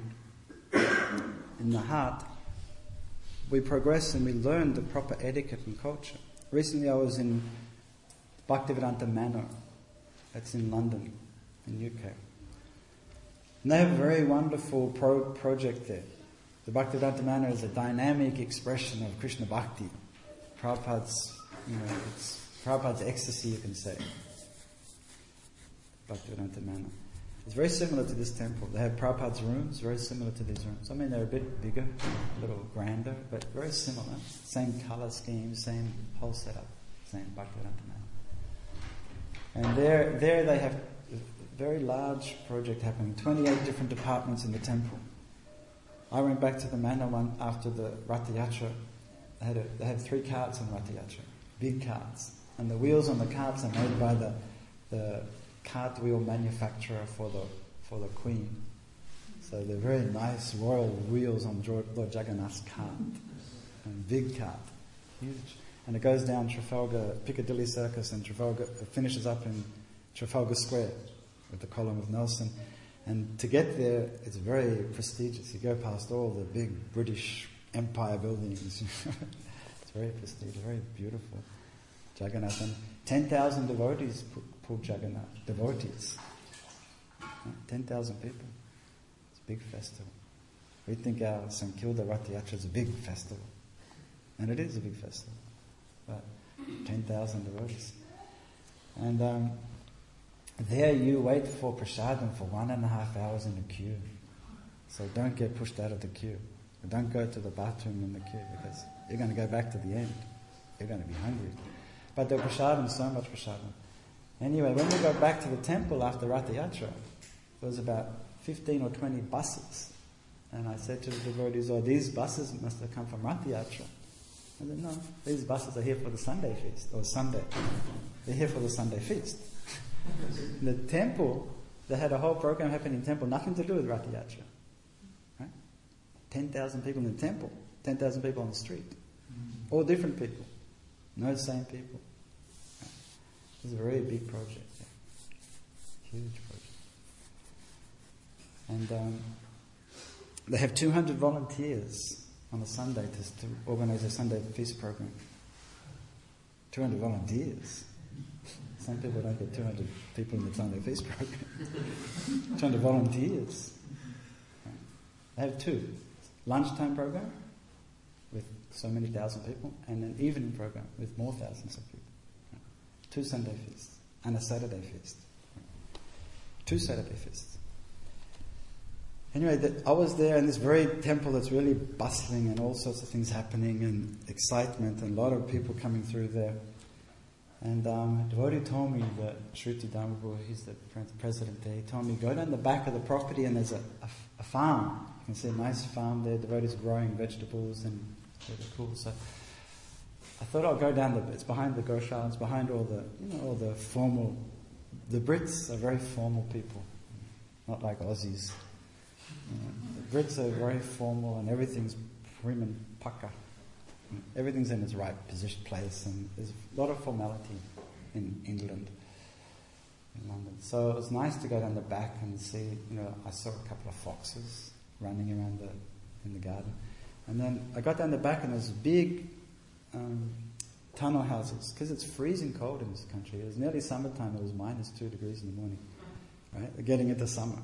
in the heart, we progress and we learn the proper etiquette and culture. Recently I was in Bhaktivedanta Manor, that's in London, in UK. And they have a very wonderful project there. The Bhaktivedanta Manor is a dynamic expression of Krishna Bhakti. Prabhupada's it's Prabhupada's ecstasy, you can say. Bhaktivedanta Manor. It's very similar to this temple. They have Prabhupada's rooms, very similar to these rooms. I mean, they're a bit bigger, a little grander, but very similar. Same colour scheme, same whole setup, same Bhaktivedanta Manor. And there they have a very large project happening, 28 different departments in the temple. I went back to the manor one after the Ratha Yatra. They had 3 carts on Ratha Yatra. Big carts, and the wheels on the carts are made by the cart wheel manufacturer for the Queen. So they're very nice royal wheels on Lord Jagannath's cart, and big cart, huge, and it goes down Trafalgar, Piccadilly Circus, and Trafalgar, it finishes up in Trafalgar Square with the column of Nelson. And to get there, it's very prestigious. You go past all the big British Empire buildings. It's very prestigious, very beautiful. Jagannath, and 10,000 devotees pull Jagannath. Devotees. 10,000 people. It's a big festival. We think our St Kilda Ratha Yatra is a big festival. And it is a big festival. But 10,000 devotees. And there you wait for prasadam for 1.5 hours in the queue. So don't get pushed out of the queue. Don't go to the bathroom in the queue because you're going to go back to the end. You're going to be hungry. But the prasadam, so much prasadam. Anyway, when we got back to the temple after Ratha Yatra, there was about 15 or 20 buses. And I said to the devotees, these buses must have come from Ratha Yatra. I said, no, these buses are here for the Sunday feast, or Sunday. They're here for the Sunday feast. In the temple, they had a whole program happening in the temple, nothing to do with Ratha Yatra. Right? 10,000 people in the temple, 10,000 people on the street. All different people. No same people. Right? It's a very big project. Yeah. Huge project. And they have 200 volunteers on a Sunday to organise a Sunday feast program. 200 volunteers. Some people don't get 200 people in the Sunday feast program. 200 volunteers. They have two. Lunchtime program with so many thousand people, and an evening program with more thousands of people. 2 Sunday feasts and a Saturday feast. 2 Saturday feasts. Anyway, I was there in this very temple that's really bustling and all sorts of things happening and excitement and a lot of people coming through there. And a devotee told me that Shruti Dharmapur, he's the president there, he told me, go down the back of the property and there's a farm. You can see a nice farm there, devotees growing vegetables and it's really cool. So I thought I'll go down it's behind the Goshala, it's behind all the formal, the Brits are very formal people, not like Aussies. The Brits are very formal and everything's prim and pucker. Everything's in its right place, and there's a lot of formality in England, in London. So it was nice to go down the back and see, I saw a couple of foxes running around in the garden. And then I got down the back and there's big tunnel houses, because it's freezing cold in this country. It was nearly summertime, it was -2 degrees in the morning. Right? We're getting into summer.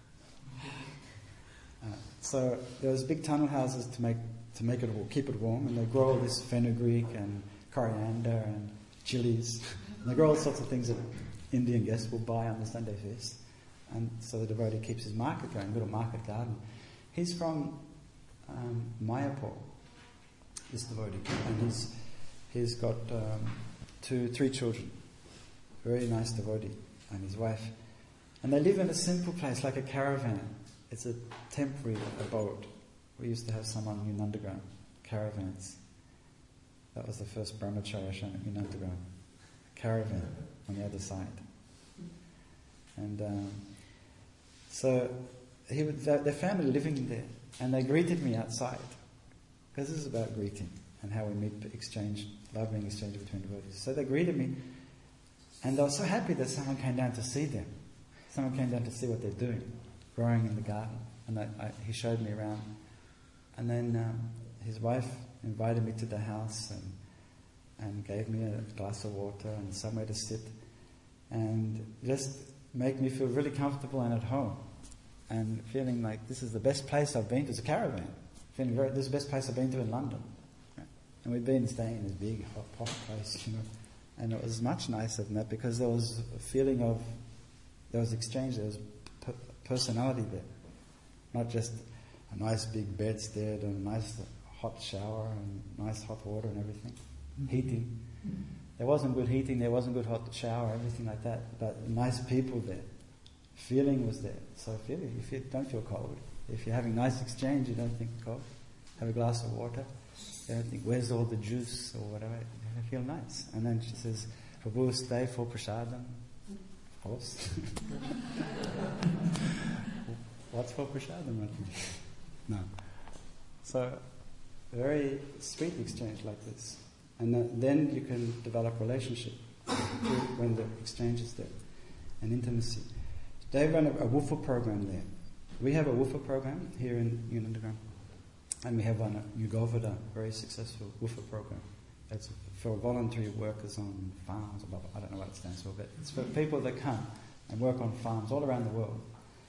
So there was big tunnel houses to make it keep it warm, and they grow all this fenugreek and coriander and chilies. And they grow all sorts of things that Indian guests will buy on the Sunday feast. And so the devotee keeps his market going, little market garden. He's from Mayapur, this devotee, and he's got 3 children. Very nice devotee, and his wife. And they live in a simple place, like a caravan. It's a temporary abode. We used to have some on New Nandagram, caravans. That was the first brahmacharya ashram at New Nandagram. Caravan on the other side. And so their family living there, and they greeted me outside. Because this is about greeting and how we meet, exchange, loving exchange between devotees. So they greeted me, and they were so happy that someone came down to see them. Someone came down to see what they're doing, growing in the garden. And he showed me around. And then his wife invited me to the house and gave me a glass of water and somewhere to sit, and just make me feel really comfortable and at home, and feeling like this is the best place I've been to. It's a caravan. Feeling this is the best place I've been to in London. And we've been staying in this big hot place, and it was much nicer than that, because there was a feeling of, there was exchange, there was personality there, not just a nice big bedstead and a nice hot shower and nice hot water and everything. Heating. There wasn't good heating, there wasn't good hot shower, everything like that. But nice people there. Feeling was there. So if you don't feel cold, if you're having nice exchange, you don't think cold. Have a glass of water. You don't think, where's all the juice or whatever. You feel nice. And then she says, Prabhu, stay for prasadam. Of course. What's for prasadam? No. So, a very sweet exchange like this. And then you can develop relationship when the exchange is there. And intimacy. They run a WUFA program there. We have a WUFA program here in New Nandagram. And we have one at New Govardhan, very successful WUFA program. It's for voluntary workers on farms, I don't know what it stands for, but it's for people that come and work on farms all around the world.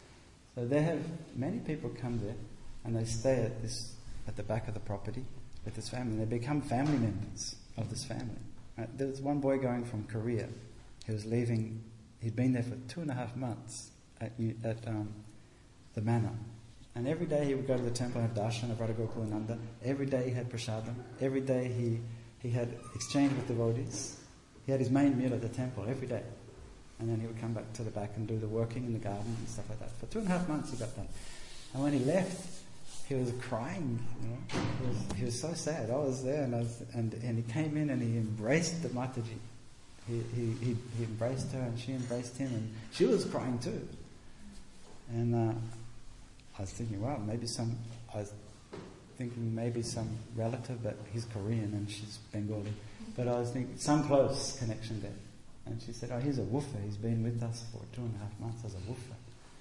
So they have many people come there, and they stay at the back of the property with this family. They become family members of this family. There was one boy going from Korea. He was leaving. He'd been there for 2.5 months at the manor. And every day he would go to the temple and have darshan of Radha Gokulananda. Every day he had prasadam. Every day he had exchange with devotees. He had his main meal at the temple every day. And then he would come back to the back and do the working in the garden and stuff like that. For 2.5 months he got done. And when he left, he was crying. He was so sad. I was there, and he came in and he embraced the Mataji. He embraced her, and she embraced him, and she was crying too. And I was thinking, wow, maybe some relative, but he's Korean and she's Bengali. But I was thinking some close connection there. And she said, oh, he's a woofer. He's been with us for 2.5 months as a woofer.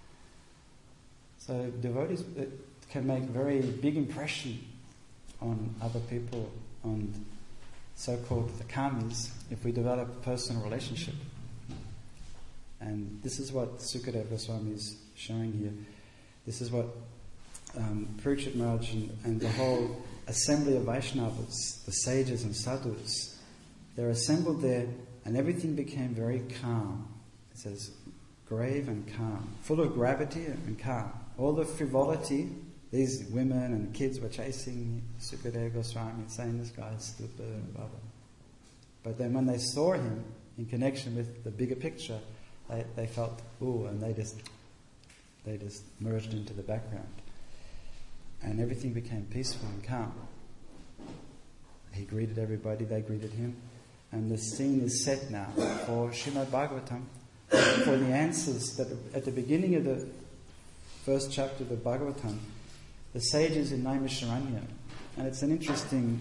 So devotees can make very big impression on other people, on so-called the karmis, if we develop a personal relationship. And this is what Sukadeva Goswami is showing here. This is what Parikshit Maharaj and the whole assembly of Vaishnavas, the sages and sadhus, they're assembled there, and everything became very calm. It says grave and calm, full of gravity and calm. All the frivolity, these women and kids were chasing Sukadeva Goswami and saying this guy is stupid and blah blah. But then when they saw him in connection with the bigger picture, they felt, ooh, and they just merged into the background. And everything became peaceful and calm. He greeted everybody, they greeted him. And the scene is set now for Srimad Bhagavatam, for the answers that at the beginning of the first chapter of the Bhagavatam, the sages in Naimisharanya. And it's an interesting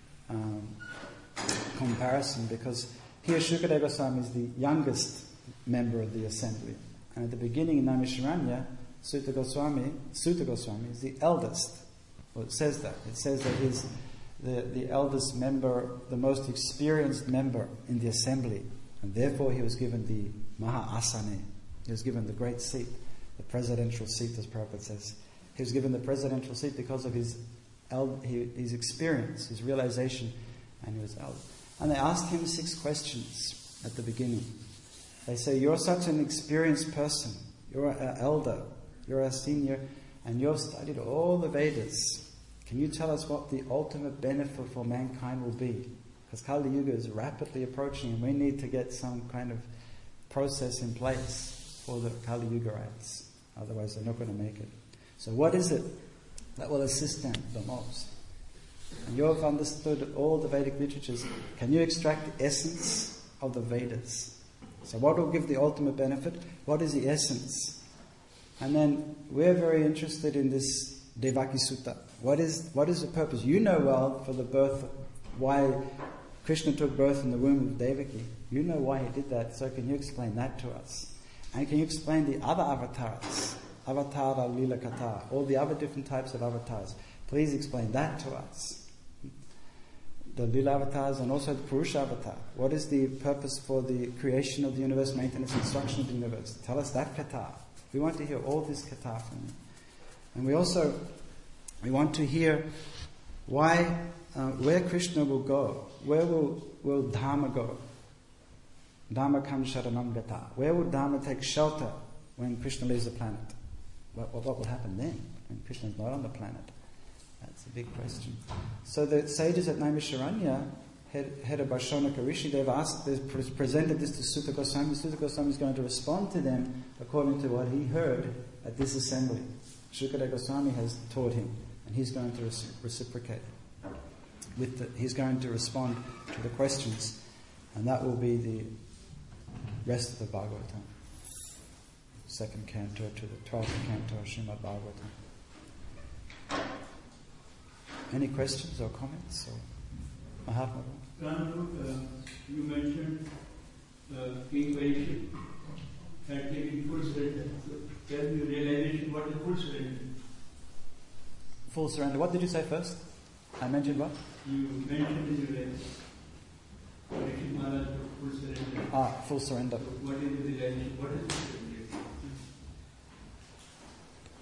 comparison, because here Shukadeva Goswami is the youngest member of the assembly. And at the beginning in Naimisharanya, Suta Goswami is the eldest. Well, it says that. It says that he's the eldest member, the most experienced member in the assembly. And therefore he was given the Maha Asane. He was given the great seat, the presidential seat, as Prabhupada says. He was given the presidential seat because of his experience, his realization, and he was elder. And they asked him 6 questions at the beginning. They say, you're such an experienced person. You're an elder. You're a senior. And you've studied all the Vedas. Can you tell us what the ultimate benefit for mankind will be? Because Kali Yuga is rapidly approaching and we need to get some kind of process in place for the Kali Yugarites. Otherwise they're not going to make it. So what is it that will assist them the most? And you have understood all the Vedic literatures. Can you extract the essence of the Vedas? So what will give the ultimate benefit? What is the essence? And then we're very interested in this Devaki Sutta. What is the purpose? You know well for the birth, why Krishna took birth in the womb of Devaki. You know why he did that, so can you explain that to us? And can you explain the other avatars? Avatara, Lila Kata, all the other different types of avatars. Please explain that to us. The Lila avatars and also the Purusha avatar. What is the purpose for the creation of the universe, maintenance and destruction of the universe? Tell us that kata. We want to hear all this kata from you. And we want to hear why, where Krishna will go. Where will Dharma go? Dharma kam sharanam gata. Where will Dharma take shelter when Krishna leaves the planet? What will happen then when Krishna is not on the planet? That's a big question. So the sages at Naimisharanya, headed by Shaunaka Rishi, they've presented this to Suta Goswami. Suta Goswami is going to respond to them according to what he heard at this assembly. Shukadeva Goswami has taught him, and he's going to reciprocate. He's going to respond to the questions, and that will be the rest of the Bhagavatam. 2nd canto to the 12th canto of Srimad Bhagavatam. Any questions or comments? Or Mahatma? You mentioned King Parikshit had taken full surrender. Tell me realization what is full surrender? Full surrender. What did you say first? I mentioned what? You mentioned in your Parikshit Maharaj took full surrender. Full surrender. What is the realization? What is the surrender?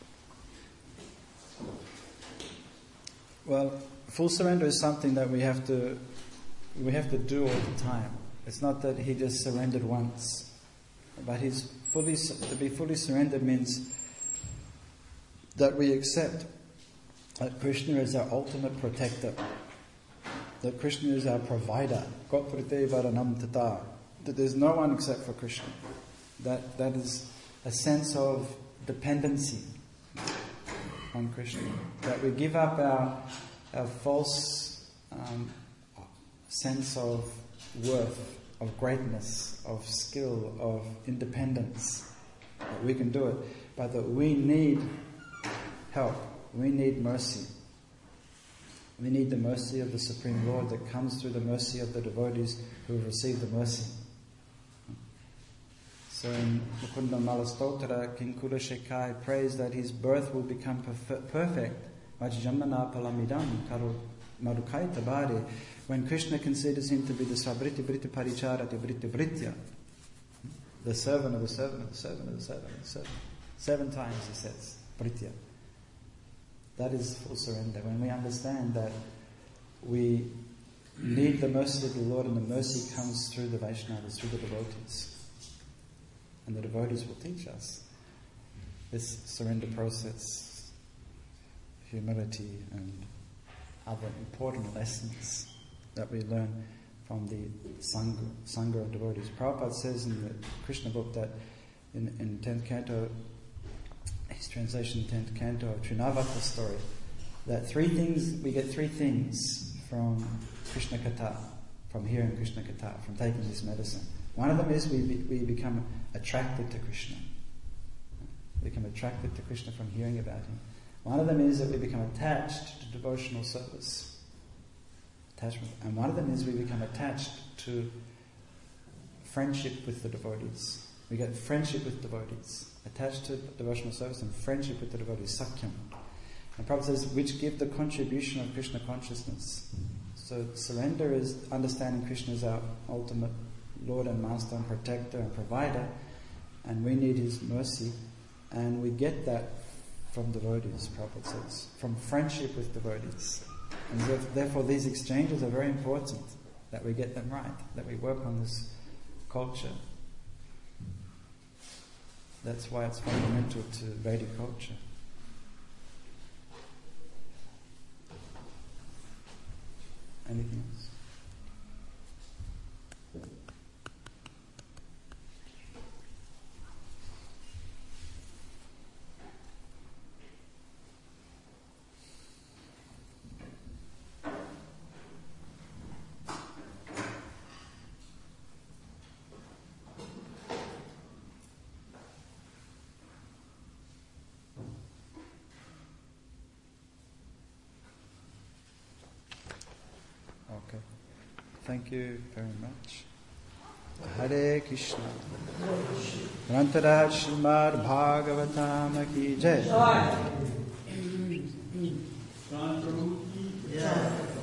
Well, full surrender is something that we have to do all the time. It's not that he just surrendered once, but to be fully surrendered means that we accept that Krishna is our ultimate protector, that Krishna is our provider, that there's no one except for Krishna. That is a sense of dependency on Krishna. That we give up our false sense of worth, of greatness, of skill, of independence. That we can do it, but that we need help. We need mercy. We need the mercy of the Supreme Lord that comes through the mercy of the devotees who have received the mercy. So in Mukunda Malastotra, King Kulashekhai prays that his birth will become perfect. When Krishna considers him to be the Svabriti Briti Paricharati Briti Britya, the servant of the servant of the servant of the servant of the servant. 7 times he says, Britya. That is full surrender. When we understand that we need the mercy of the Lord, and the mercy comes through the Vaishnavas, through the devotees. And the devotees will teach us this surrender process, humility, and other important lessons that we learn from the Sangha of devotees. Prabhupada says in the Krishna book that in 10th canto, his translation 10th canto of Trinavata story, that we get three things from Krishna Katha, from hearing Krishna Katha, from taking this medicine. One of them is we become attracted to Krishna. We become attracted to Krishna from hearing about him. One of them is that we become attached to devotional service. Attachment. And one of them is we become attached to friendship with the devotees. We get friendship with devotees. Attached to devotional service and friendship with the devotees, Sakyam. And Prabhupada says, which give the contribution of Krishna consciousness. So surrender is understanding Krishna as our ultimate Lord and Master and Protector and Provider, and we need His mercy, and we get that from devotees, Prabhupada says, from friendship with devotees. And therefore these exchanges are very important, that we get them right, that we work on this culture. That's why it's fundamental to Vedic culture. Anything else? Okay. Thank you very much. Hare Krishna. Grantaraj Srimad Bhagavatam ki jai.